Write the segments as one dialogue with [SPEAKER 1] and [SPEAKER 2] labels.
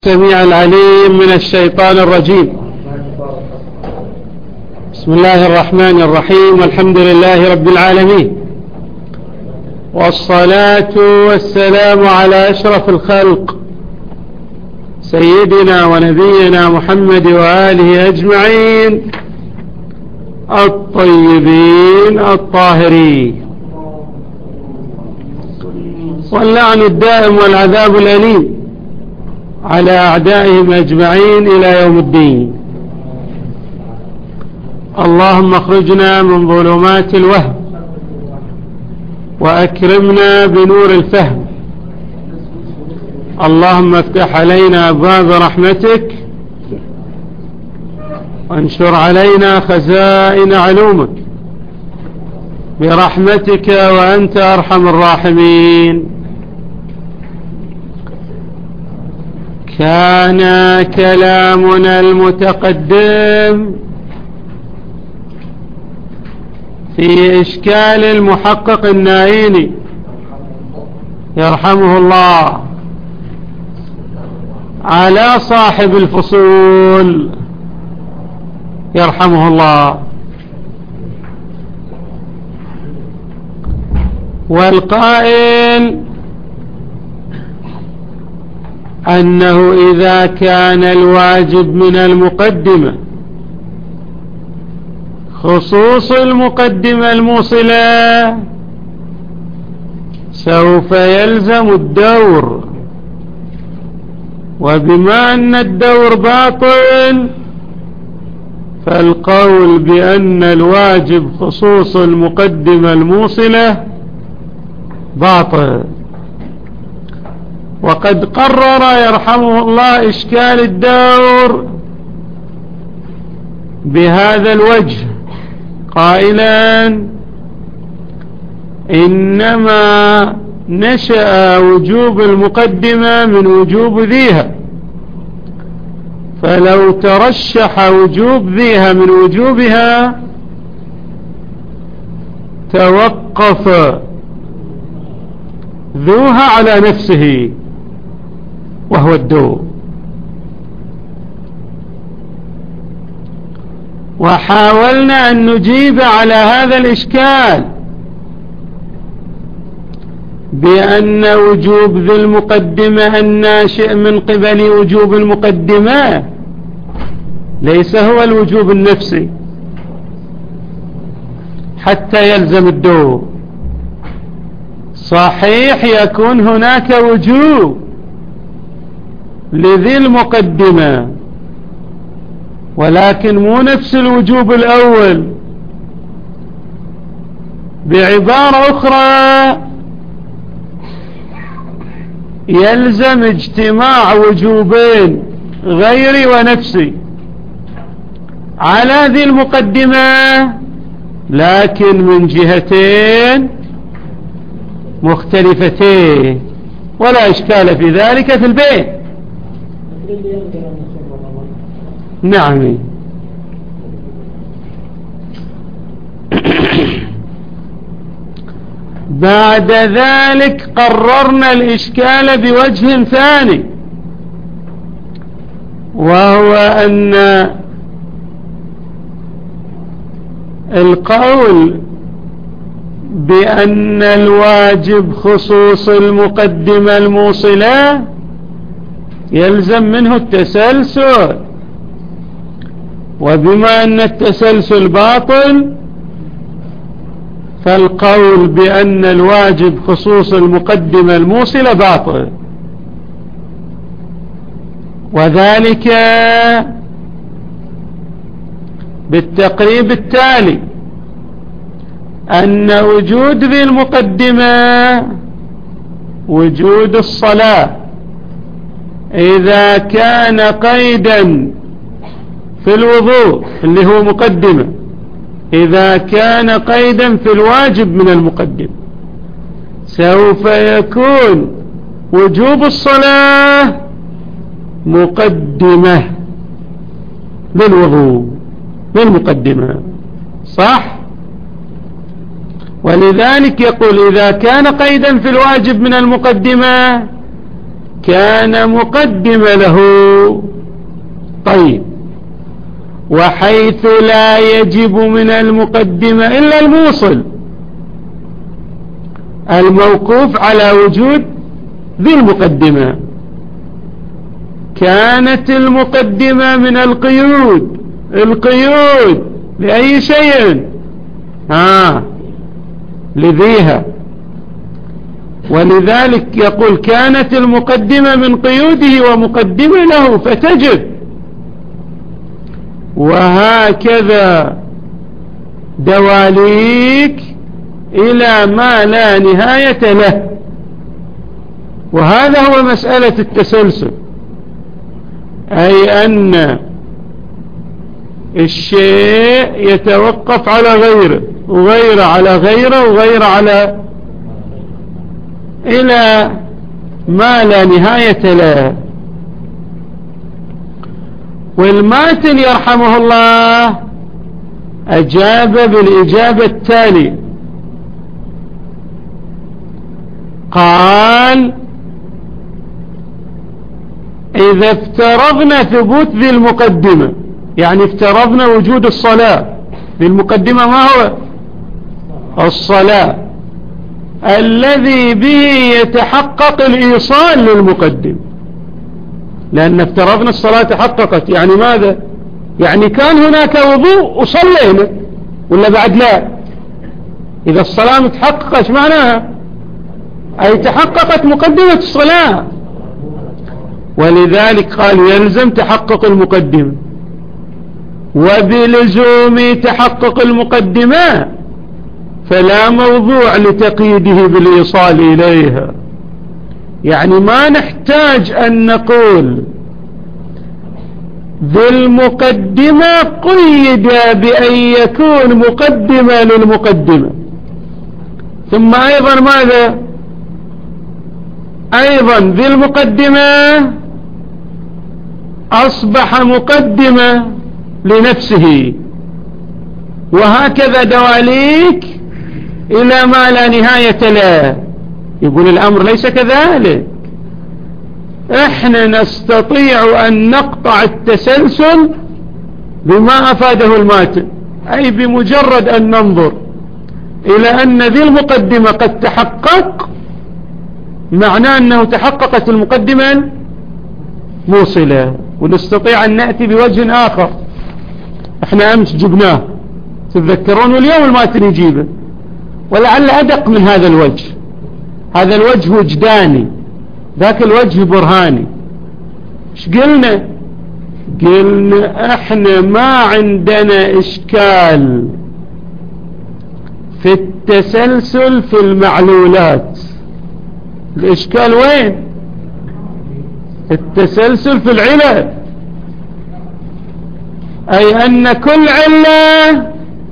[SPEAKER 1] السميع العليم من الشيطان الرجيم. بسم الله الرحمن الرحيم، والحمد لله رب العالمين، والصلاة والسلام على أشرف الخلق سيدنا ونبينا محمد وآله أجمعين الطيبين الطاهرين، واللعن الدائم والعذاب الأليم على أعدائهم أجمعين إلى يوم الدين. اللهم اخرجنا من ظلمات الوهم وأكرمنا بنور الفهم. اللهم افتح علينا أبواب رحمتك وانشر علينا خزائن علومك برحمتك وأنت أرحم الراحمين. كان كلامنا المتقدم في إشكال المحقق النائيني يرحمه الله على صاحب الفصول يرحمه الله، والقائل أنه إذا كان الواجب من المقدمة خصوص المقدمة الموصلة سوف يلزم الدور، وبما أن الدور باطل فالقول بأن الواجب خصوص المقدمة الموصلة باطل. وقد قرر يرحمه الله إشكال الدور بهذا الوجه قائلا: إنما نشأ وجوب المقدمة من وجوب ذيها، فلو ترشح وجوب ذيها من وجوبها توقف ذوها على نفسه وهو الدور. وحاولنا أن نجيب على هذا الإشكال بأن وجوب ذي المقدمة الناشئ من قبل وجوب المقدمة ليس هو الوجوب النفسي حتى يلزم الدور. صحيح يكون هناك وجوب لذي المقدمة، ولكن مو نفس الوجوب الأول. بعبارة أخرى يلزم اجتماع وجوبين غيري ونفسي على ذي المقدمة، لكن من جهتين مختلفتين، ولا إشكال في ذلك في البيت. نعم. بعد ذلك قررنا الإشكال بوجه ثاني، وهو أن القول بأن الواجب خصوص المقدمة الموصلة يلزم منه التسلسل، وبما أن التسلسل باطل فالقول بأن الواجب خصوص المقدمة الموصلة باطل. وذلك بالتقريب التالي: أن وجود ذي المقدمة وجود الصلاة إذا كان قيدا في الوضوء اللي هو مقدمة، إذا كان قيدا في الواجب من المقدمة سوف يكون وجوب الصلاة مقدمة للوضوء للمقدمة، صح؟ ولذلك يقول إذا كان قيدا في الواجب من المقدمة كان مقدم له. طيب، وحيث لا يجب من المقدمة إلا الموصل الموقوف على وجود ذي المقدمة، كانت المقدمة من القيود لأي شيء لذيها، ولذلك يقول كانت المقدمة من قيوده ومقدمة له فتجب. وهكذا دواليك إلى ما لا نهاية له. وهذا هو مسألة التسلسل، أي أن الشيء يتوقف على غيره وغيره على غيره وغيره على إلى ما لا نهاية له. والماتن يرحمه الله أجاب بالإجابة التالية، قال: إذا افترضنا ثبوت ذي المقدمة، يعني افترضنا وجود الصلاة، ذي المقدمة ما هو؟ الصلاة الذي به يتحقق الإيصال للمقدم، لأن افترضنا الصلاة تحققت، يعني ماذا؟ يعني كان هناك وضوء وصلينا ولا بعد لا؟ إذا الصلاة متحققة ايش معناها؟ أي تحققت مقدمة الصلاة، ولذلك قال يلزم تحقق المقدمة، وبلزوم تحقق المقدمة فلا موضوع لتقييده بالإيصال إليها. يعني ما نحتاج أن نقول ذي المقدمة قيد بأن يكون مقدمة للمقدمة. ثم أيضا ماذا؟ أيضا ذي المقدمة أصبح مقدمة لنفسه، وهكذا دواليك إلى ما لا نهاية له. يقول الأمر ليس كذلك، احنا نستطيع أن نقطع التسلسل بما أفاده الماتن، أي بمجرد أن ننظر إلى أن ذي المقدمة قد تحقق، معناه أنه تحققت المقدمة موصلة. ونستطيع أن نأتي بوجه آخر احنا أمس جبناه تتذكرون، واليوم الماتن يجيبه، ولعل أدق من هذا الوجه. هذا الوجه وجداني، ذاك الوجه برهاني. ايش قلنا؟ قلنا احنا ما عندنا اشكال في التسلسل في المعلولات. الاشكال وين؟ التسلسل في العلة، اي ان كل علة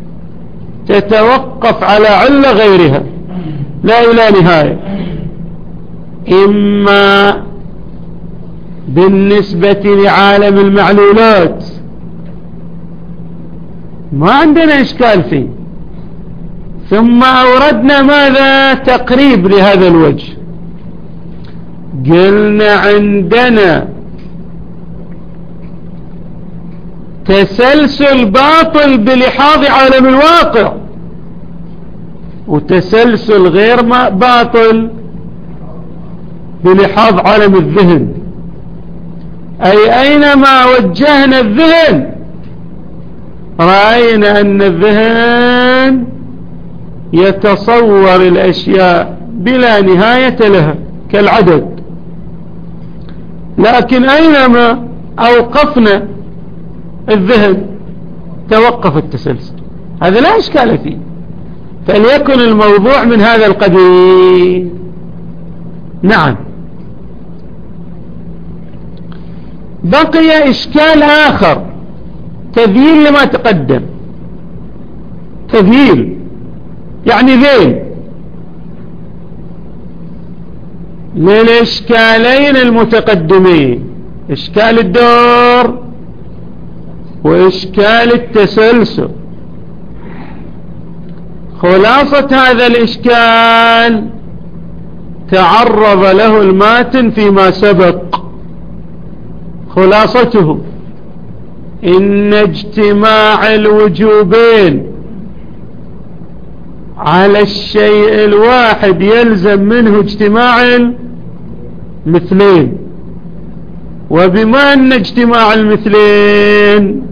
[SPEAKER 1] تتوقف على علة غيرها لا إلى نهاية، إما بالنسبة لعالم المعلولات ما عندنا إشكال فيه. ثم أوردنا ماذا؟ تقريب لهذا الوجه. قلنا عندنا تسلسل باطل بلحاظ عالم الواقع، وتسلسل غير باطل بلحاظ عالم الذهن. أي أينما وجهنا الذهن رأينا أن الذهن يتصور الأشياء بلا نهاية لها كالعدد، لكن أينما أوقفنا الذهن توقف التسلسل. هذا لا إشكال فيه، فليكن الموضوع من هذا القبيل. نعم. بقي إشكال آخر، تذييل لما تقدم. تذييل يعني ذيل للإشكالين المتقدمين، إشكال الدور وإشكال التسلسل. خلاصة هذا الإشكال تعرض له الماتن فيما سبق. خلاصته إن اجتماع الوجوبين على الشيء الواحد يلزم منه اجتماع المثلين، وبما أن اجتماع المثلين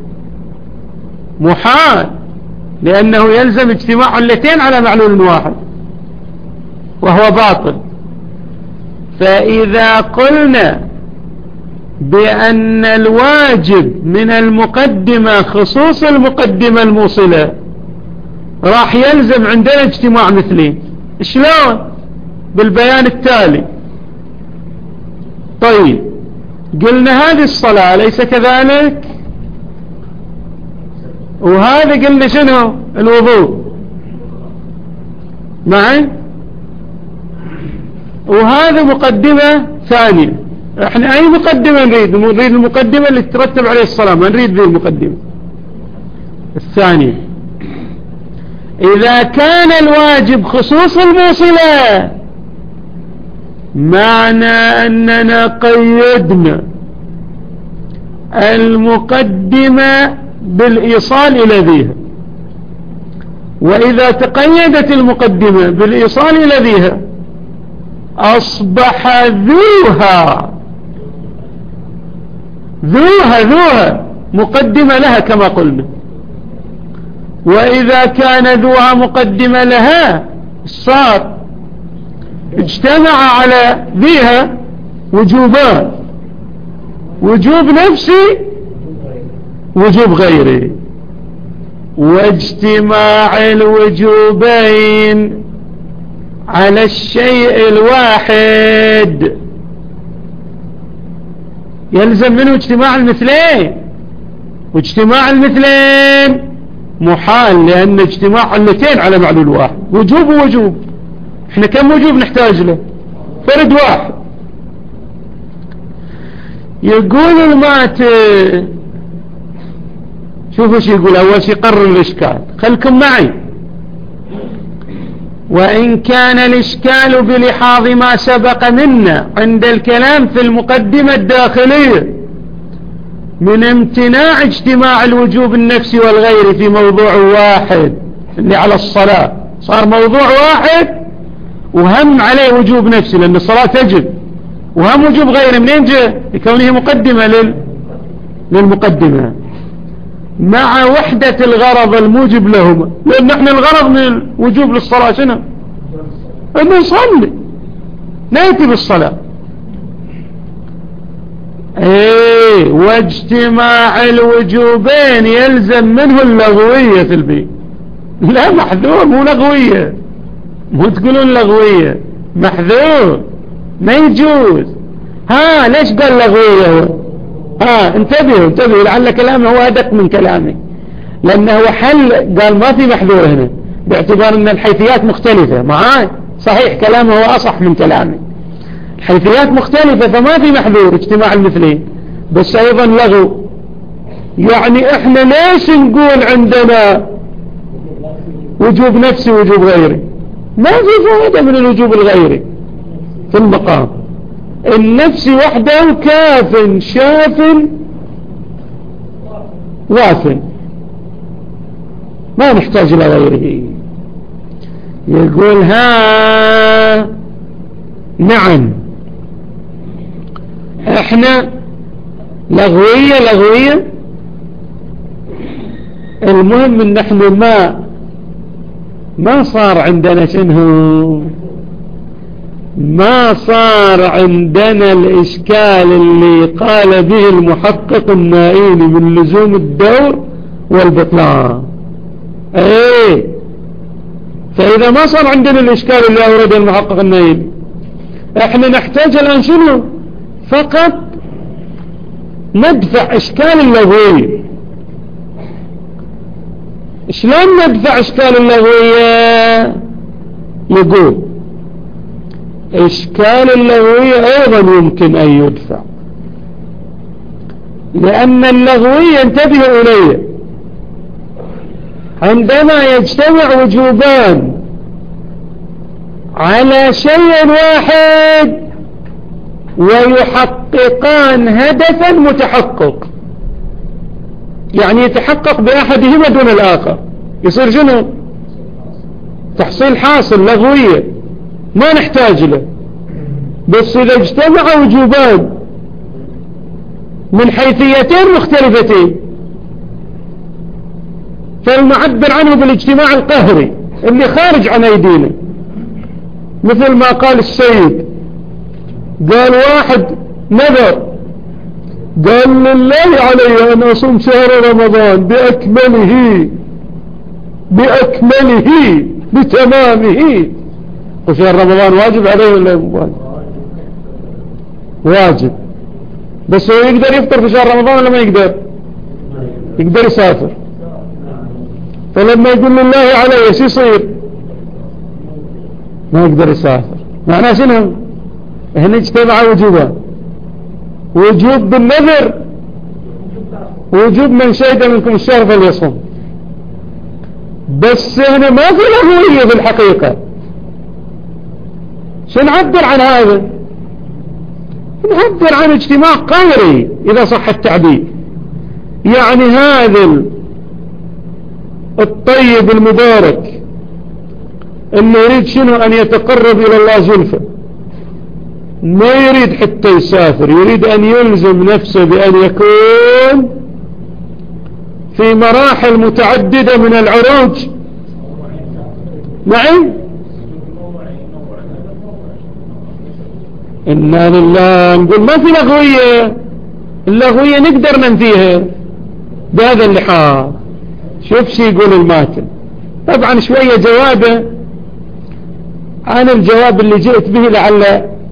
[SPEAKER 1] محال لأنه يلزم اجتماع علتين على معلول واحد وهو باطل. فإذا قلنا بأن الواجب من المقدمة خصوص المقدمة الموصلة راح يلزم عندنا اجتماع مثلين. شلون؟ بالبيان التالي. طيب قلنا هذه الصلاة أليس كذلك؟ وهذا قلنا شنو؟ الوضوء معي؟ وهذا مقدمة ثانية. احنا اي مقدمة نريد المقدمة اللي ترتب عليه الصلاة، ما نريد ذي المقدمة الثانية. إذا كان الواجب خصوص الموصلة معنى أننا قيدنا المقدمة بالإيصال إلى ذيها، وإذا تقيدت المقدمة بالإيصال إلى ذيها أصبح ذوها مقدمة لها كما قلنا. وإذا كان ذوها مقدمة لها صار اجتمع على ذيها وجوبان: وجوب نفسي وجوب غيري. واجتماع الوجوبين على الشيء الواحد يلزم منه اجتماع المثلين، واجتماع المثلين محال لأن اجتماع علتين على معلول واحد. وجوب ووجوب، احنا كم وجوب نحتاج له؟ فرد واحد. يقول الماتن، شوفوا شو يقول. أول شيء قرر الإشكال، خلكم معي. وإن كان الإشكال بلحاظ ما سبق منا عند الكلام في المقدمة الداخلية من امتناع اجتماع الوجوب النفسي والغيري في موضوع واحد اللي على الصلاة، صار موضوع واحد وهم عليه وجوب نفسي لأن الصلاة تجب، وهم وجوب غيري منين جاء؟ لكونه مقدمة للمقدمة مع وحدة الغرض الموجب لهما. لأن احنا الغرض من الوجوب للصلاة شنو؟ أن نصلي نأتي بالصلاة. واجتماع الوجوبين يلزم منه اللغوية في البيت. لا محذور، مو لغوية، مو تقولون لغوية، محذور ما يجوز. ليش قال لغوية؟ انتبهوا لعل كلامه هو أدق من كلامي، لأنه حل قال ما في محذور هنا باعتبار أن الحيثيات مختلفة. معاي صحيح كلامه هو أصح من كلامي، الحيثيات مختلفة فما في محذور اجتماع المثلين، بس أيضا لغو. يعني احنا ليش نقول عندنا وجوب نفسي وجوب غيري؟ ما في فائدة من الوجوب الغيري في المقام. النفس وحده كاف شاف واف، ما نحتاج إلى غيره. يقول نعم احنا لغوية المهم ان احنا ما صار عندنا شنو، ما صار عندنا الإشكال اللي قال به المحقق النائيني من لزوم الدور والبطلان. فإذا ما صار عندنا الإشكال اللي أورده المحقق النائيني، احنا نحتاج الآن شنو؟ فقط ندفع إشكال اللغوية. شلون ندفع إشكال اللغوية؟ يقول إشكال اللغوية أيضا يمكن أن يدفع، لأن اللغوية انتبهوا إليه عندما يجتمع وجوبان على شيء واحد ويحققان هدفا متحقق، يعني يتحقق بأحدهما دون الآخر، يصير شنو؟ تحصيل حاصل لغوية ما نحتاج له. بس إذا اجتمع وجوبان من حيثيتين مختلفتين فالمعبر عنه بالاجتماع القهري اللي خارج عن أيدينا، مثل ما قال السيد، قال واحد نذر قال لله علي أن أصوم شهر رمضان بأكمله بتمامه، وشهر رمضان واجب عليه ولا واجب؟ واجب. بس هو يقدر يفطر في شهر رمضان ولا ما يقدر؟ يقدر يسافر. فلما يقول لله علي ايش يصير؟ ما يقدر يسافر. معناه شنو؟ هنا اجتمع وجوبان، وجوب بالنذر وجوب من شهد منكم الشهر فليصوم. بس هنا ما في لغوية في الحقيقة. شو نعبر عن هذا؟ نعبر عن اجتماع قهري إذا صح التعبير. يعني هذا الطيب المبارك انه يريد شنو؟ ان يتقرب الى الله زلفى، ما يريد حتى يسافر، يريد ان يلزم نفسه بان يكون في مراحل متعددة من العروج. نعم، إنا لله. نقول ما في لغوية، اللغوية نقدر ننفيها بهذا اللحاظ. شوف شي يقول الماتن. طبعا شوية جوابه عن الجواب اللي جئت به لعل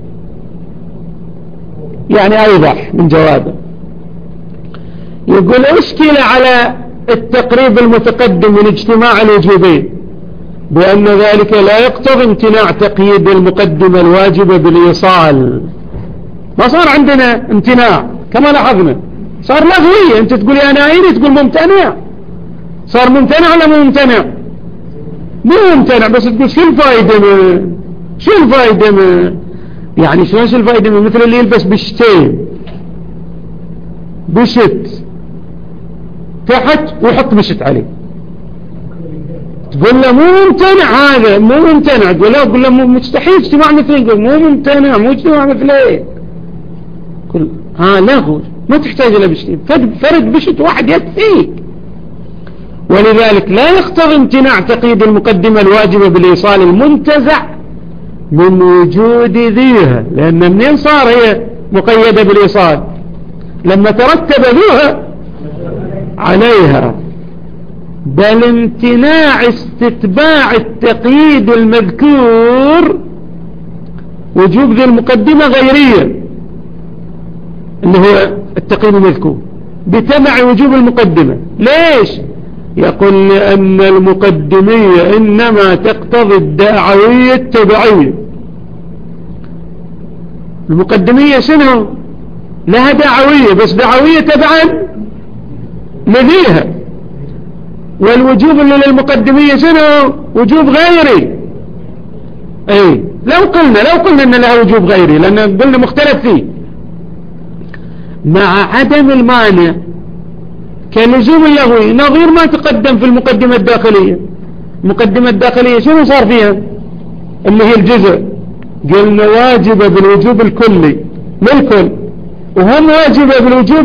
[SPEAKER 1] يعني أوضح من جوابه. يقول أشكل على التقريب المتقدم من اجتماع الوجوبين بأن ذلك لا يقتضي امتناع تقييد المقدمة الواجبة بالإيصال. ما صار عندنا امتناع كما لاحظنا، صار لغوية. انت تقول يا نائري تقول ممتنع، صار ممتنع ولا مو ممتنع؟ مو ممتنع. بس تقول شو الفائدة منه؟ شو الفائدة منه؟ يعني شو الفائدة منه؟ مثل اللي يلبس بشتين، بشت تحت ويحط بشت عليه، تقول له مو ممتنع، هذا مو ممتنع. تقول له مستحيل اجتماع مثلين، تقول مو ممتنع، مو اجتماع مثلين. قل لغو، ما تحتاج الى بشتين، فرد بشت واحد يكفيك. ولذلك لا يقتضي امتناع تقييد المقدمة الواجبة بالإيصال المنتزع من وجود ذيها، لأن منين صار هي مقيدة بالإيصال؟ لما ترتب ذوها عليها. بل امتناع استتباع التقييد المذكور وجوب ذي المقدمة غيرية اللي هو التقييد المذكور بتبع وجوب المقدمة. ليش؟ يقول لأن المقدمية إنما تقتضي الدعوية التبعية. المقدمية شنو؟ لها دعوية، بس دعوية تبعا لذيها. والوجوب اللي للمقدمية شنو؟ وجوب غيري. اي لو قلنا ان لها وجوب غيري، لان قلنا مختلف فيه، مع عدم المانع كاللزوم اللغوي نظير ما تقدم في المقدمة الداخلية. المقدمة الداخلية شنو صار فيها؟ اللي هي الجزء، قلنا واجبة بالوجوب الكلي للكل، وهم واجبة بالوجوب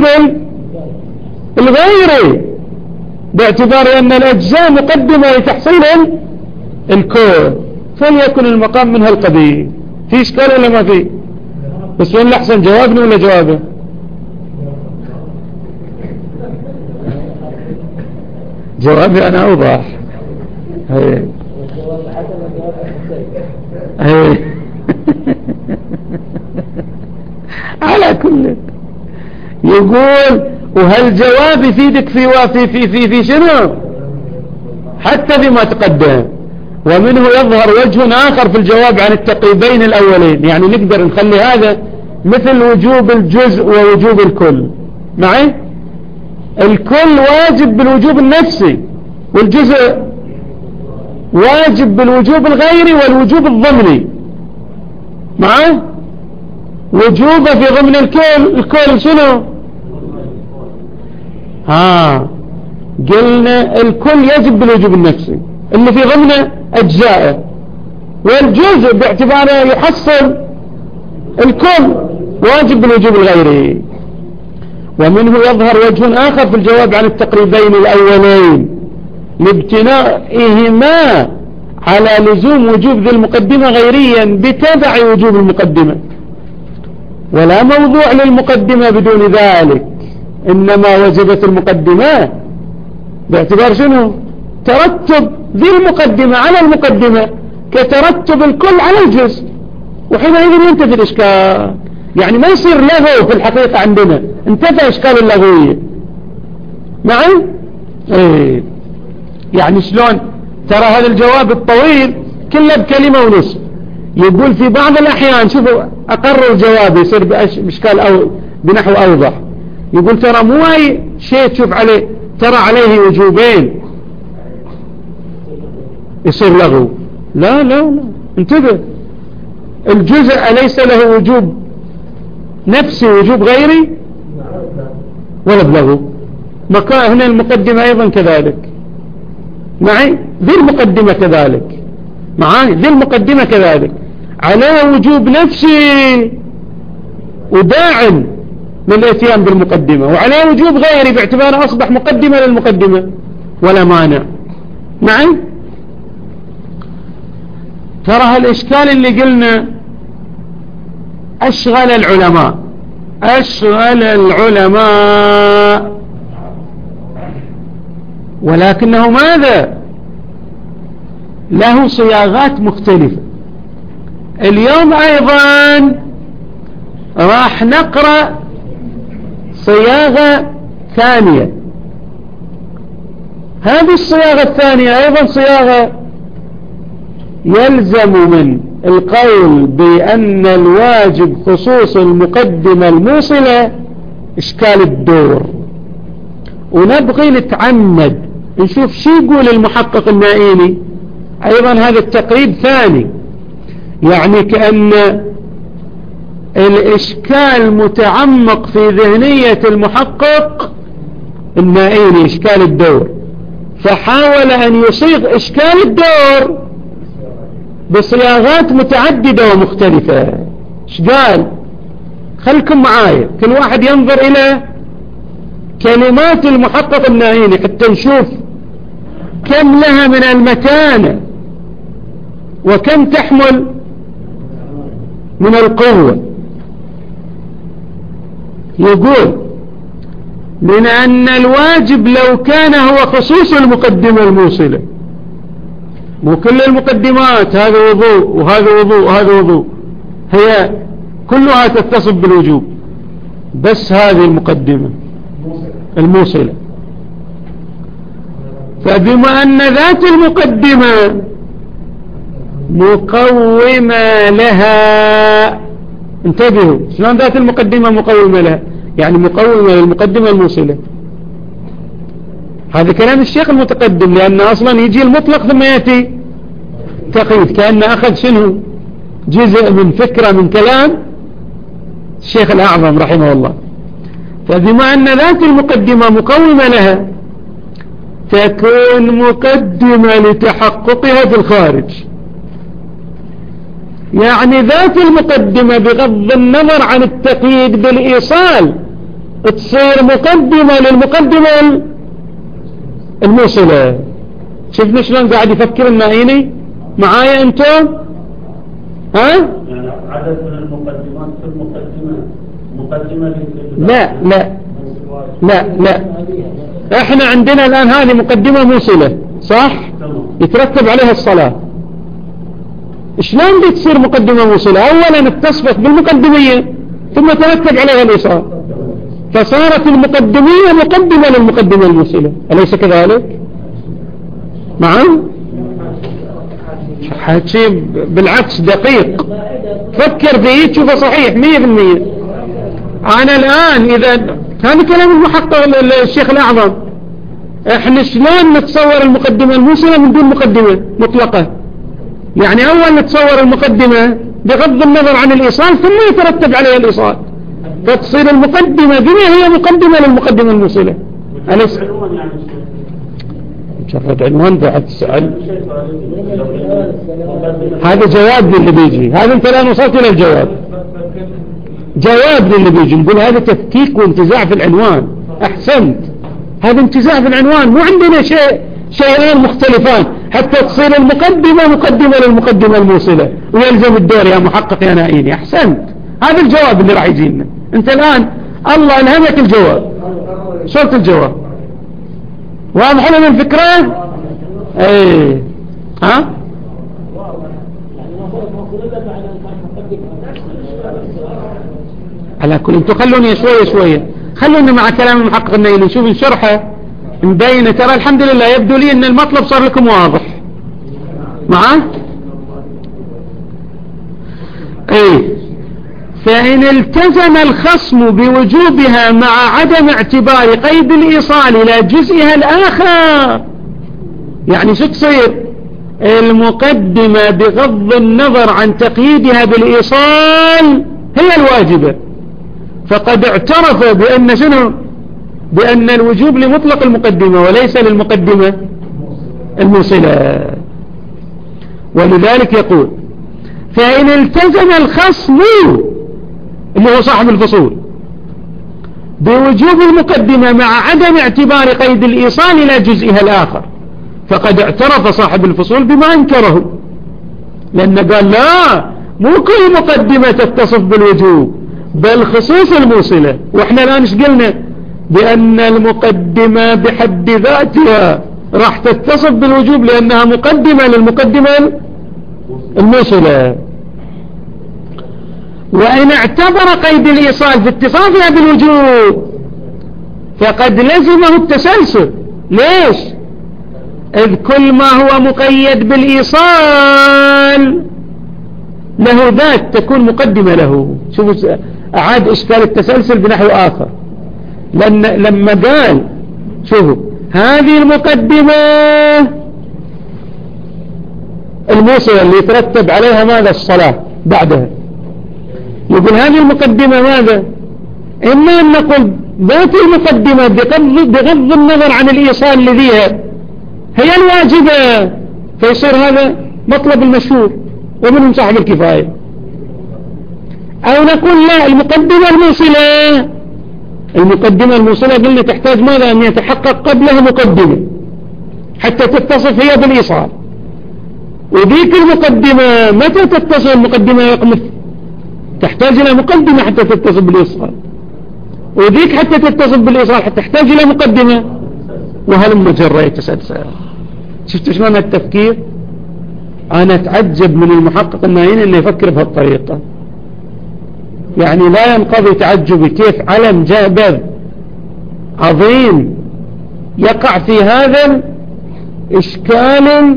[SPEAKER 1] الغيري، باعتبار أن الأجزاء مقدمة لتحصيل الكل، فليكن المقام منها القبيل. في إشكال ولا ما في؟ بس وين الأحسن، جوابنا ولا جوابه؟ جوابي أنا أوضح. على كل يقول وهالجواب يفيدك في شنو؟ حتى فيما تقدم. ومنه يظهر وجه آخر في الجواب عن التقييدين الأولين. يعني نقدر نخلي هذا مثل وجوب الجزء ووجوب الكل. معي؟ الكل واجب بالوجوب النفسي، والجزء واجب بالوجوب الغيري والوجوب الضمني. معه وجوبه في ضمن الكل شنو؟ قلنا الكل يجب بالوجوب النفسي اللي في ضمن أجزائه، والجزء باعتباره يحصل الكل واجب بالوجوب الغيري. ومنه يظهر وجه آخر في الجواب عن التقريبين الأولين لابتنائهما على لزوم وجوب ذي المقدمة غيريا بتبع وجوب المقدمة، ولا موضوع للمقدمة بدون ذلك، إنما وجبت المقدمة باعتبار شنو؟ ترتب ذي المقدمة على المقدمة كترتب الكل على الجزء، وحينئذ ينتفي الإشكال. يعني ما يصير لغو في الحقيقة عندنا، انتفى إشكال اللغوية معي؟ ايه يعني شلون؟ ترى هذا الجواب الطويل كله بكلمة ونصف، يقول في بعض الأحيان شوفوا أقرر الجواب يصير بإشكال أو بنحو أوضح، يقول ترى مو أي شيء تشوف عليه ترى عليه وجوبين يصير لغو، لا لا لا انتبه، الجزء أليس له وجوب نفسي وجوب غيري ولا بلغو؟ مكان هنا المقدمة أيضا كذلك معي، ذي المقدمة كذلك معي، ذي المقدمة كذلك عليه وجوب نفسي وداعم للاتيان بالمقدمة، وعليه وجوب غيري باعتباره أصبح مقدمة للمقدمة ولا مانع معي. ترى هالإشكال اللي قلنا أشغل العلماء ولكنه ماذا؟ له صياغات مختلفة. اليوم أيضا راح نقرأ صياغة ثانية، هذه الصياغة الثانية أيضا صياغة يلزم من القول بأن الواجب خصوص المقدمة الموصلة إشكال الدور، ونبغي نتعمد نشوف شو يقول المحقق النائيني أيضا. هذا التقريب ثاني، يعني كأن الإشكال متعمق في ذهنية المحقق النائيني إشكال الدور، فحاول أن يصيغ إشكال الدور بصياغات متعددة ومختلفة. ايش قال؟ خلكم معايا كل واحد ينظر إلى كلمات المحقق النائيني حتى نشوف كم لها من المتانة وكم تحمل من القوة. يقول من أن الواجب لو كان هو خصوص المقدمة الموصلة، مو كل المقدمات هذا وضوء وهذا وضوء وهذا وضوء هي كلها تتصف بالوجوب، بس هذه المقدمة الموصلة. فبما أن ذات المقدمة مقومة لها، انتبهوا شلون ذات المقدمة مقومة لها، يعني مقومة للمقدمة الموصلة. هذا كلام الشيخ المتقدم، لأن أصلا يجي المطلق ثم يأتي تقييد، كأن أخذ شنو جزء من فكرة من كلام الشيخ الأعظم رحمه الله. فبما أن ذات المقدمة مقومة لها تكون مقدمة لتحققها في الخارج، يعني ذات المقدمة بغض النظر عن التقييد بالإيصال تصير مقدمة للمقدمة الموصلة. شفنا شلون قاعد يفكر النائيني معايا انتم؟ ها؟
[SPEAKER 2] يعني عدد من المقدمات في مقدمة
[SPEAKER 1] لا لا لا لا، احنا عندنا الآن هذه مقدمة موصلة صح؟ يترتب عليها الصلاة. شلون دي تصير مقدمة موصلة؟ اولا اتصفت بالمقدمية ثم ترتب عليها الإيصال، فصارت المقدمية مقدمة للمقدمة الموصلة، أليس كذلك؟ معاً؟ حكي بالعكس دقيق، فكر فيه تشوفه صحيح 100%. أنا الآن إذا هذا كلام المحقق الشيخ الأعظم، احنا شلون نتصور المقدمة الموصلة من دون مقدمة مطلقة؟ يعني أول نتصور المقدمة بغض النظر عن الإيصال ثم يترتب عليها الإيصال، فتصير المقدمة بما هي مقدمة للمقدمة الموصلة. أليس مجرد عنوان بعد تسأل؟ هذا جواب للي بيجي، هذا انت الآن وصلت إلى الجواب، جواب للي بيجي. نقول هذا تفكيك وانتزاع في العنوان. أحسنت، هذا انتزاع في العنوان، مو عندنا شيئان مختلفان حتى تصير المقدمة مقدمة للمقدمة الموصلة ويلزم الدور يا محقق يا نائيني. أحسنت، هذا الجواب اللي راح يجينا. انت الآن الله ألهمك الجواب، صورة الجواب واضح لنا الفكرة؟ ايه ها؟ على كل انتوا خلوني شوية خلوني مع كلام المحقق النيلي نشوف الشرحة مبينة. ترى الحمد لله يبدو لي ان المطلب صار لكم واضح معاه. ايه، فإن التزم الخصم بوجوبها مع عدم اعتبار قيد الإيصال إلى جزئها الآخر، يعني شو تصير؟ المقدمة بغض النظر عن تقييدها بالإيصال هي الواجبة، فقد اعترف بأن شنو؟ بأن الوجوب لمطلق المقدمة وليس للمقدمة الموصلة. ولذلك يقول فإن التزم الخصم اللي هو صاحب الفصول بوجوب المقدمة مع عدم اعتبار قيد الإيصال إلى جزئها الآخر، فقد اعترف صاحب الفصول بما أنكره، لأنه قال لا، مو كل مقدمة تتصف بالوجوب بل خصوص الموصلة. وإحنا الآن ايش قلنا؟ بأن المقدمة بحد ذاتها راح تتصف بالوجوب لأنها مقدمة للمقدمة الموصلة. وإن اعتبر قيد الإيصال في اتصافها بالوجوب فقد لزمه التسلسل. ليش؟ إذ كل ما هو مقيد بالإيصال له ذات تكون مقدمة له. شوفوا أعاد إشكال التسلسل بنحو آخر، لما قال شوفوا هذه المقدمة الموصلة اللي يترتب عليها ماذا؟ الصلاة بعدها. يقول هذه المقدمة ماذا؟ إما أن نقول ذات المقدمة بغض النظر عن الإيصال لذيها هي الواجبة، فيصير هذا مطلب المشهور ومنهم صاحب الكفاية. أو نقول لا، المقدمة الموصلة قلنا تحتاج ماذا؟ أن يتحقق قبلها مقدمة حتى تتصف هي بالإيصال، وذيك المقدمة متى تتصل المقدمة رقم تحتاج إلى مقدمة حتى تتصل بالإيصال، وذيك حتى تتصل بالإيصال حتى تحتاج إلى مقدمة، وهلم جرى يتسلسل. شفت شلون التفكير؟ أنا أتعجب من المحقق النائين أنه يفكر بهالطريقة، يعني لا ينقضي تعجبي كيف علم جابر عظيم يقع في هذا إشكال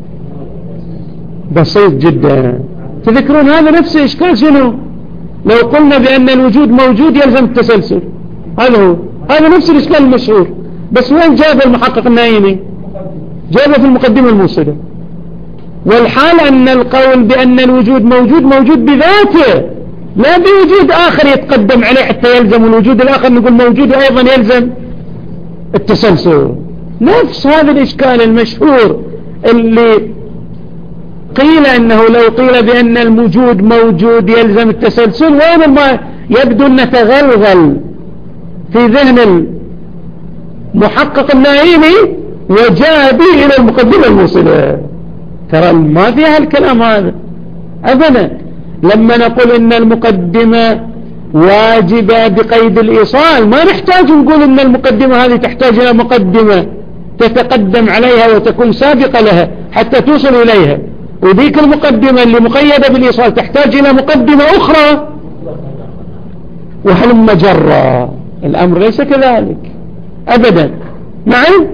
[SPEAKER 1] بسيط جدا. تذكرون هذا نفس إشكال شنو؟ لو قلنا بأن الوجود موجود يلزم التسلسل، هذا نفس الإشكال المشهور، بس وين جاب المحقق النائمي؟ جابه في المقدمة الموصلة. والحال أن القول بأن الوجود موجود بذاته لا بوجود آخر يتقدم عليه حتى يلزم الوجود الآخر نقول موجود أيضا يلزم التسلسل. نفس هذا الإشكال المشهور اللي قيل أنه لو قيل بأن الوجود موجود يلزم التسلسل، وين ما يبدو أن تغلغل في ذهن المحقق النائمي وجاء به إلى المقدمة الموصلة. ترى ما فيها الكلام هذا أبدا. لما نقول إن المقدمة واجبة بقيد الإيصال ما نحتاج نقول إن المقدمة هذه تحتاج إلى مقدمة تتقدم عليها وتكون سابقة لها حتى توصل إليها، وذيك المقدمة اللي مقيدة بالإيصال تحتاج إلى مقدمة أخرى، وهلم جرى. الأمر ليس كذلك أبدا. معي؟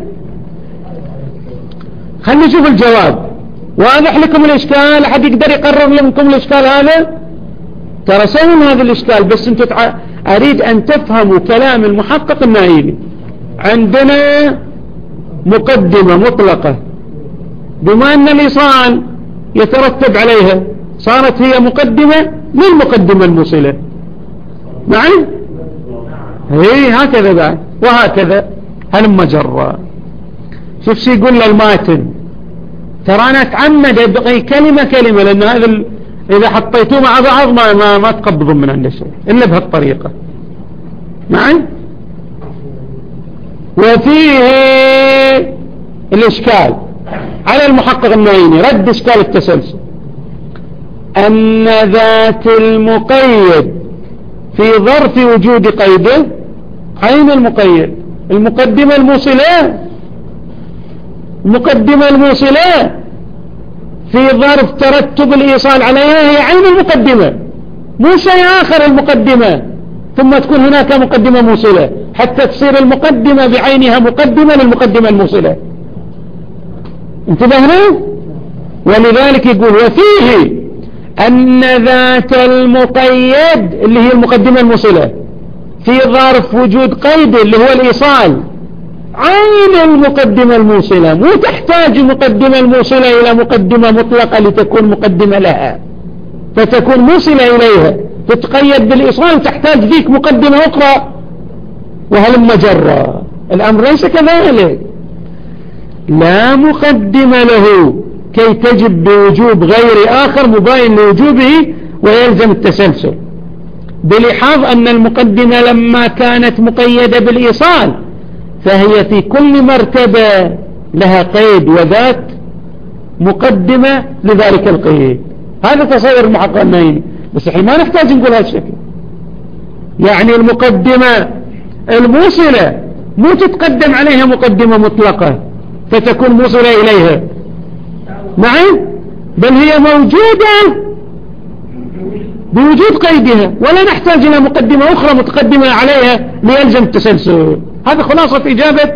[SPEAKER 1] خلينا نشوف الجواب. واضح لكم الإشكال؟ أحد يقدر يقرر لكم الإشكال هذا؟ ترى سووا هذا الإشكال، بس انتم أريد أن تفهموا كلام المحقق النائمي. عندنا مقدمة مطلقة بما أن الإيصال يترتب عليها صارت هي مقدمة للمقدمة الموصلة. معي؟ هي هكذا بعد وهكذا هلما جرى. شوف شي يقول للماتن، ترى أنا أتعمد أبقي كلمة كلمة، لأن هذا إذا حطيتوه مع بعض ما تقبضون من عنده شيء إلا بهالطريقة. معي؟ وفيه الإشكال على المحقق النعيمي، رد إشكال التسلسل، أن ذات المقيد في ظرف وجود قيده عين المقيد. المقدمة الموصلة في ظرف ترتب الإيصال عليها هي عين المقدمة، مو شيء آخر. المقدمة ثم تكون هناك مقدمة موصلة حتى تصير المقدمة بعينها مقدمة للمقدمة الموصلة. انتبهنا؟ ولذلك يقول وفيه أن ذات المقيد اللي هي المقدمة الموصلة في ظرف وجود قيد اللي هو الإيصال عين المقدمة الموصلة، مو تحتاج المقدمة الموصلة إلى مقدمة مطلقة لتكون مقدمة لها فتكون موصلة إليها، تتقيد بالإيصال، تحتاج ذيك مقدمة أخرى وهلما جرى. الأمر ليس كذلك، لا مقدم له كي تجب بوجوب غير آخر مباين لوجوبه ويلزم التسلسل، بلحاظ أن المقدمة لما كانت مقيدة بالإيصال فهي في كل مرتبة لها قيد وذات مقدمة لذلك القيد. هذا تصور المحقق النعيمي، بس احنا ما نحتاج نقول هذا الشكل. يعني المقدمة الموصلة مو تتقدم عليها مقدمة مطلقة فتكون موصلة إليها، معي؟ بل هي موجودة بوجود قيدها، ولا نحتاج إلى مقدمة أخرى متقدمة عليها ليلزم التسلسل. هذا خلاصة إجابة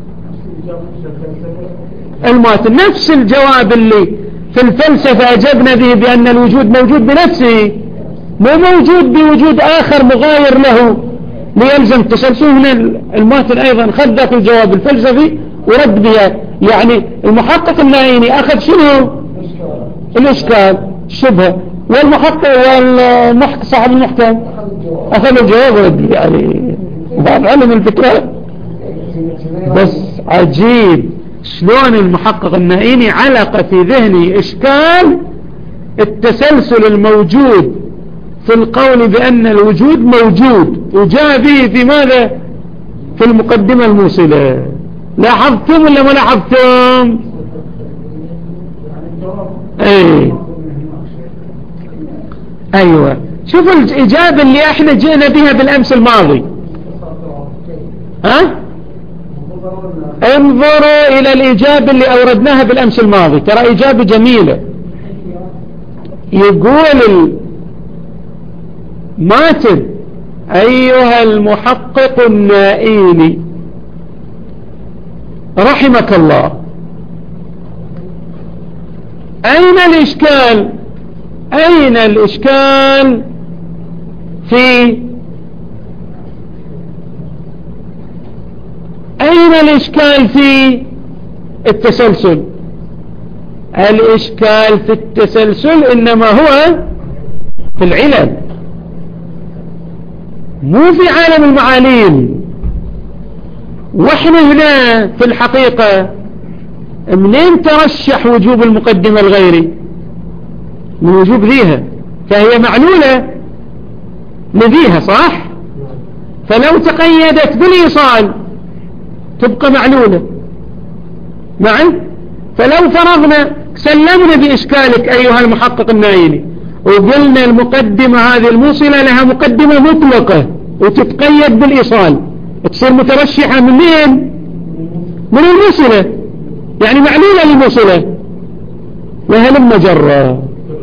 [SPEAKER 1] الماتن، نفس الجواب اللي في الفلسفة أجبنا به بأن الوجود موجود بنفسه، مو موجود بوجود آخر مغاير له ليلزم التسلسل. هنا الماتن أيضا خذ ذاك الجواب الفلسفي ورد بها. يعني المحقق النعيمي أخذ شنو؟ الإشكال الشبهة، والمحقق صاحب المحكم أخذ الجواب ورد. يعني بعد علم الفكرة. بس عجيب شلون المحقق النعيمي علق في ذهني إشكال التسلسل الموجود في القول بأن الوجود موجود وجاء به في ماذا؟ في المقدمة الموصلة. لاحظتم ولا ما لاحظتم؟ ايوه شوفوا الإجابة اللي احنا جئنا بها بالأمس الماضي. انظروا إلى الإجابة اللي أوردناها بالأمس الماضي، ترى إجابة جميلة. يقول الماتن أيها المحقق النائيني رحمك الله، أين الإشكال في التسلسل؟ الإشكال في التسلسل إنما هو في العلل، مو في عالم المعاليم. واحنا هنا في الحقيقة منين ترشح وجوب المقدمة الغيري؟ من وجوب ذيها، فهي معلولة لذيها صح؟ فلو تقيدت بالإيصال تبقى معلولة معي. فلو فرضنا سلمنا بإشكالك أيها المحقق النعيمي وقلنا المقدمة هذه الموصلة لها مقدمة مطلقة وتتقيد بالإيصال، تصير مترشحة من مين؟ من الموصلة، يعني معلولة للموصلة وهلم جرى.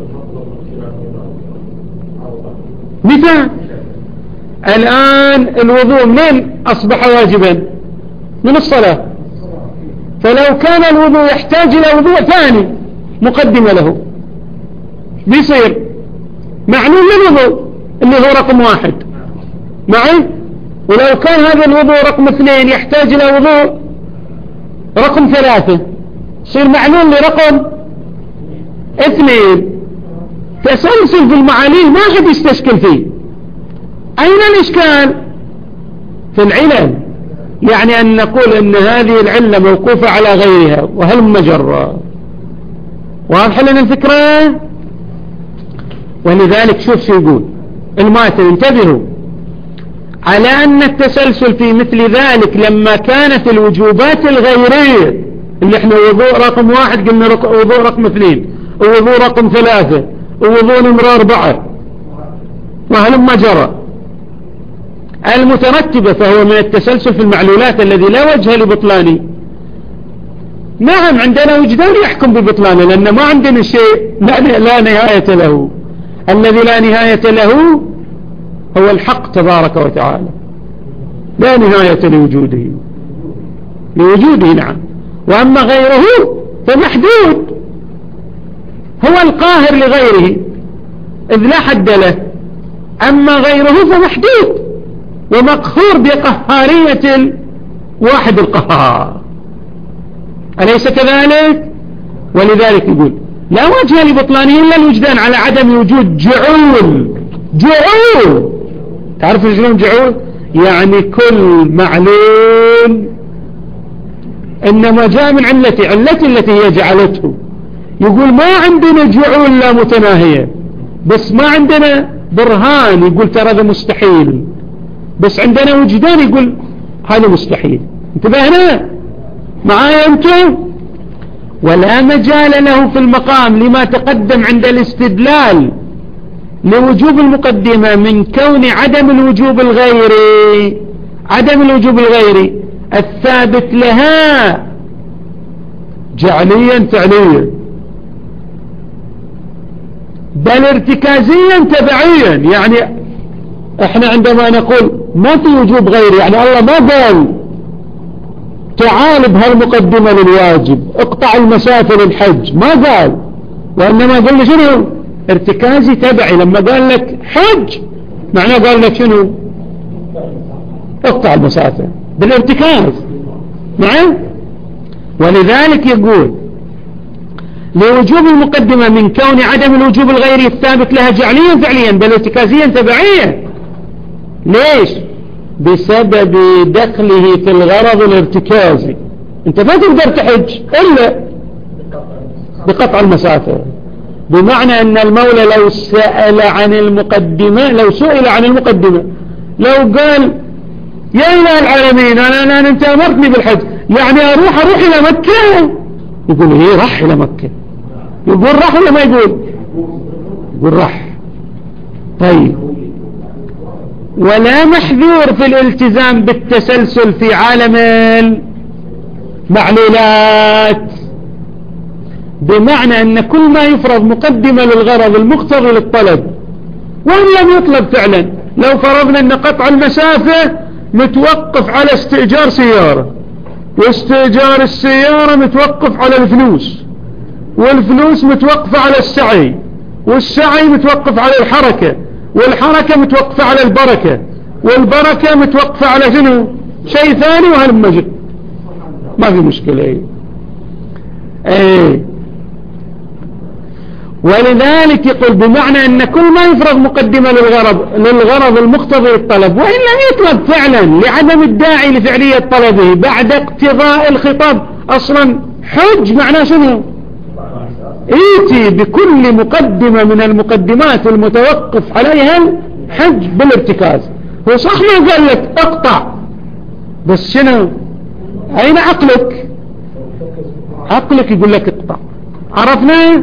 [SPEAKER 1] مثال الآن الوضوء من أصبح واجبا؟ من الصلاة. فلو كان الوضوء يحتاج إلى وضوء ثاني مقدمة له بيصير معلول للوضوء اللي هو رقم 1 معي. ولو كان هذا الوضوء رقم 2 يحتاج إلى وضوء رقم 3 يصير معلول لرقم 2. تسلسل في المعاليل ما حد يستشكل فيه. أين الإشكال؟ في العلل، يعني أن نقول أن هذه العلة موقوفة على غيرها وهل مجرى. واضح لنا الفكرة؟ ولذلك شوف شو يقول الماتن، انتبهوا على أن التسلسل في مثل ذلك لما كانت الوجوبات الغيرية اللي احنا وضوء رقم 1 قلنا وضوء رقم 2 ووضوء رقم 3 ووضوء نمرة 4 وهلما جرى المترتبة، فهو من التسلسل في المعلولات الذي لا وجه لبطلانه. نعم عندنا وجدان يحكم ببطلانه، لأن ما عندنا شيء لا نهاية له. الذي لا نهاية له هو الحق تبارك وتعالى، لا نهاية لوجوده نعم. وأما غيره فمحدود، هو القاهر لغيره إذ لا حد له، أما غيره فمحدود ومقهور بقهارية الواحد القهار، أليس كذلك؟ ولذلك يقول لا وجه لبطلانه إلا الوجدان على عدم وجود جعول. تعرف شلون جعول؟ يعني كل معلول إنما جاء من علتي التي هي جعلته. يقول ما عندنا جعول لا متناهية، بس ما عندنا برهان يقول ترى هذا مستحيل، بس عندنا وجدان يقول هذا مستحيل. انتبهنا معايا انتم؟ ولا مجال له في المقام لما تقدم عند الاستدلال لوجوب المقدمة من كون عدم الوجوب الغيري الثابت لها جعليا فعليا بل ارتكازيا تبعيا. يعني احنا عندما نقول ما في وجوب غيري، يعني الله ما قال تعال بهالمقدمة للواجب اقطع المسافة للحج، ما قال، وإنما قال له شنو؟ ارتكازي تبعي. لما قال لك حج معناه قال لك شنو؟ اقطع المسافة بالارتكاز معه. ولذلك يقول لوجوب المقدمة من كون عدم الوجوب الغيري الثابت لها جعليا فعليا بل ارتكازيا تبعيا. ليش؟ بسبب دخله في الغرض الارتكازي. انت ما تقدر تحج الا بقطع المسافة، بمعنى ان المولى لو سئل عن المقدمة لو قال يا إله العالمين أنا أنت أمرتني بالحج، يعني أروح إلى مكة، يقول إيه راح إلى مكة، يقول راح ولا ما يقول راح. طيب ولا محذور في الالتزام بالتسلسل في عالم المعلولات، بمعنى أن كل ما يفرض مقدمة للغرض المقتضي للطلب وإن لم يطلب فعلا. لو فرضنا أن قطع المسافة متوقف على استئجار سيارة، واستئجار السيارة متوقف على الفلوس، والفلوس متوقفة على السعي، والسعي متوقف على الحركة، والحركة متوقفة على البركة، والبركة متوقفة على شنو؟ شيء ثاني، وهالمجد ما في مشكلة. ولذلك يقول بمعنى أن كل ما يفرض مقدمة للغرض المقتضي للطلب وإن لم يطلب فعلا لعدم الداعي لفعلية طلبه بعد اقتضاء الخطاب. أصلا حج معناه شنو؟ ايتي بكل مقدمة من المقدمات المتوقف عليها الحج بالارتكاز. هو صح ما قال لك اقطع، بس شنو؟ أين عقلك؟ عقلك يقول لك اقطع. عرفنا؟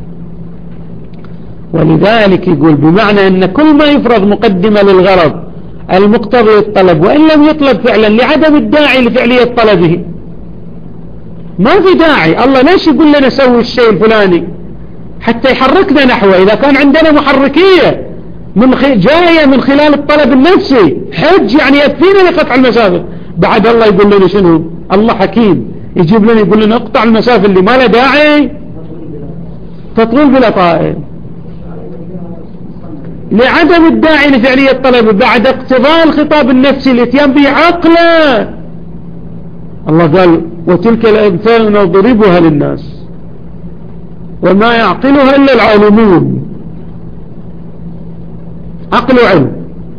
[SPEAKER 1] ولذلك يقول بمعنى أن كل ما يفرض مقدمة للغرض المقتضي للطلب وإن لم يطلب فعلا لعدم الداعي لفعلية طلبه. ما في داعي، الله ليش يقول لنا سوي الشيء الفلاني؟ حتى يحركنا نحوه. إذا كان عندنا محركية جاية من خلال الطلب النفسي، حج يعني يكفينا لقطع المسافة، بعد الله يقول لنا شنو؟ الله حكيم يجيب لنا يقول لنا اقطع المسافة اللي ما له داعي، تطويل بلا طائل لعدم الداعي لفعلية الطلب بعد اقتضاء الخطاب النفسي الاتيان به عقلا. الله قال وتلك الأمثال نضربها للناس وما يعقلها إلا العالمون. عقل وعلم.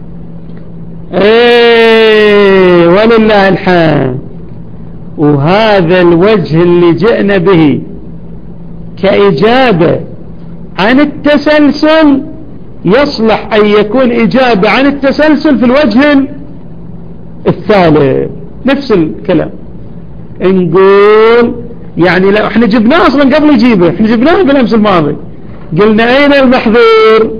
[SPEAKER 1] ولله الحمد. وهذا الوجه اللي جئنا به كإجابة عن التسلسل يصلح أن يكون إجابة عن التسلسل في الوجه الثالث. نفس الكلام نقول يعني لو احنا جبناه اصلا قبل يجيبه، احنا جبناه بالامس الماضي، قلنا اين المحذور؟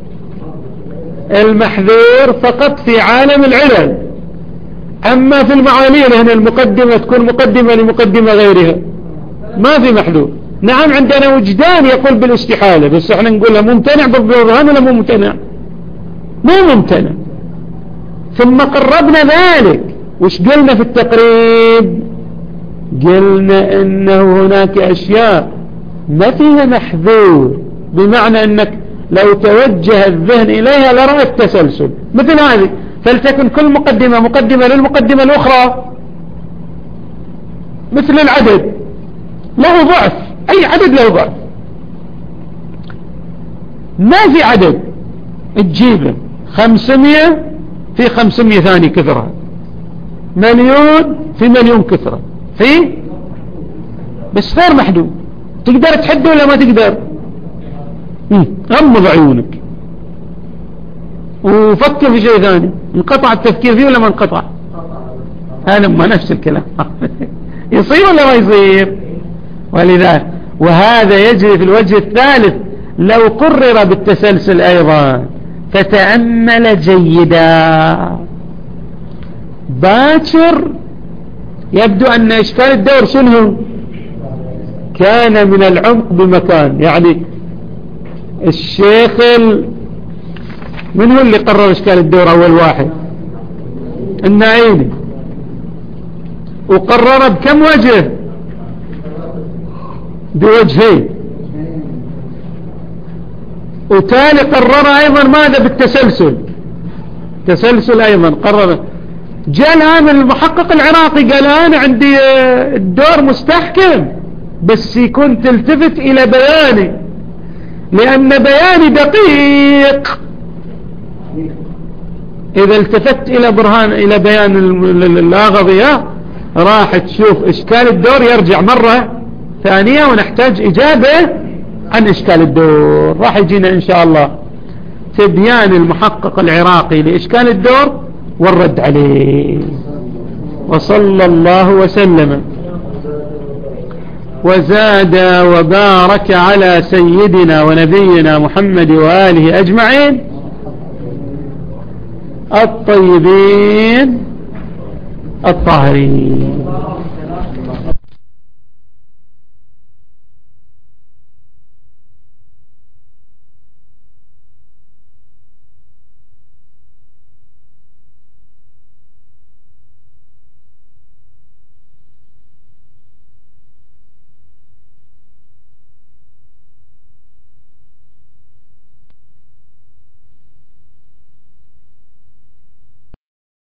[SPEAKER 1] المحذور فقط في عالم العلل، اما في المعاني هنا المقدمة تكون مقدمة لمقدمة غيرها، ما في محذور. نعم عندنا وجدان يقول بالاستحالة، بس احنا نقولها ممتنع بالبرهان ولا مو ممتنع؟ مو ممتنع. ثم قربنا ذلك، وش قلنا في التقريب؟ قلنا انه هناك اشياء ما فيها محذور، بمعنى انك لو توجه الذهن اليها لرأى التسلسل، مثل هذه، فلتكن كل مقدمة مقدمة للمقدمة الاخرى، مثل العدد له ضعف، اي عدد له ضعف. ما في عدد تجيبه 500 في 500 ثاني كثرة، مليون في مليون كثرة، في بس غير محدود. تقدر تحده ولا ما تقدر؟ غمض عيونك وفكر في شيء ثاني. انقطع التفكير فيه ولا ما انقطع؟ هذا ما نفس الكلام. يصير ولا ما يصير؟ ولذلك وهذا يجري في الوجه الثالث لو قرر بالتسلسل أيضا. فتأمل جيدا. باكر يبدو أن إشكال الدور شنو؟ كان من العمق بمكان، يعني الشيخ من هو اللي قرر إشكال الدور؟ أول واحد النعيمي، وقرر بكم وجه؟ بوجهين. وتالي قرر أيضا ماذا؟ بالتسلسل. تسلسل أيضا قرر. جاء الآن المحقق العراقي قال أنا عندي الدور مستحكم، بس يكون تلتفت إلى بياني، لأن بياني دقيق. إذا التفت إلى برهان إلى بيان الآغضية راح تشوف إشكال الدور يرجع مرة ثانية، ونحتاج إجابة عن إشكال الدور. راح يجينا إن شاء الله تبيان المحقق العراقي لإشكال الدور والرد عليه. وصلى الله وسلم وزاد وبارك على سيدنا ونبينا محمد وآله أجمعين الطيبين الطاهرين.